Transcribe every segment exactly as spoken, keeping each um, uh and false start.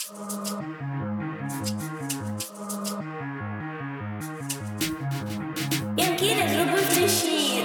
Янкіля зробив тріші.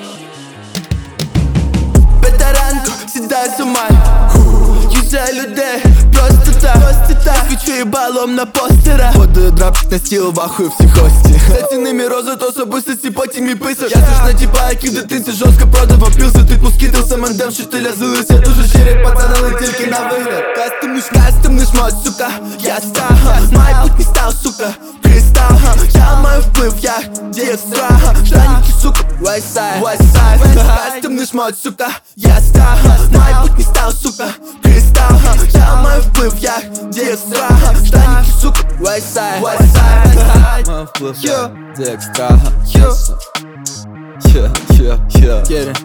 Петаранко, сідаю з ума, юзаю людей, просто так, просто так. Свічу балом на постерах, подаю драпчик на стіл, вахую всі гості. Заціни мій розвит особистості, потім мій писар. Я ж на тіпа, який в дитинці жорстко продавав пілси. Тип москітив семендем, що ти лязилися. Дуже щирий пацан, але тільки на вигляд. Кастомний шмат, кастомний шмат, сука. Я став, майбутній став, сука. Кристал, я маю вплив, як діє страга. Штаніки, сука, Westside, Westside. Кастомний шмат, сука. Я став, майбутній став, сука. Кристал, я маю вплив, як діє страга. Штаніки, сука, Westside, Westside. Маю вплив, як діє страга. Йо, йо, йо, йо. Get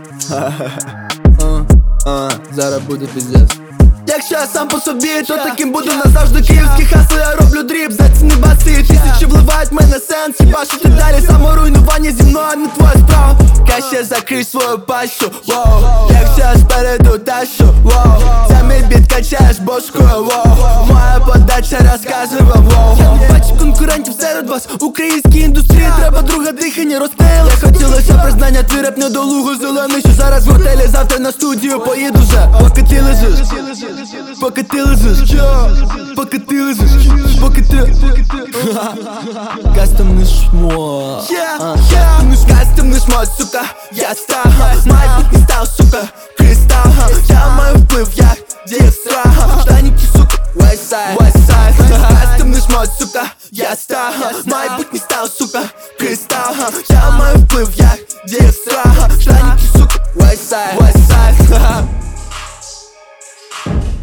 it. Зараз буде пиздец. Якщо я сам по собі, то таким буду назавжди. Київський хасл, я роблю дріб, заціни баси. Тисячі вливають в мене сенс, хіба що ти далі саморуйнування зі мною не твоя справа. Краще закрий свою пащу, воу. Якщо я спереду тащу, воу. Це мій біт, качаєш бошкою, воу. Моя подача розказує вам, воу. Я не бачу конкурентів серед вас. Українській індустрії треба друге дихання, розпили. Я хотілося признання, твій реп недолуго зелений. Що зараз в готелі, завтра на студію поїду вже. Поки ти лежиш, поки ти лежиш, поки ти лежиш, поки ти. Кастомний шмот, кастомний шмот, сука. Я став, майбутній став, сука. Кристал, я маю вплив, як діє страга. Штаніки, сука, Westside, Westside. Кастомний шмот, сука. Я став, майбутній став, сука. Кристал, я маю вплив, як діє страга. Штаніки, сука, Westside, Westside.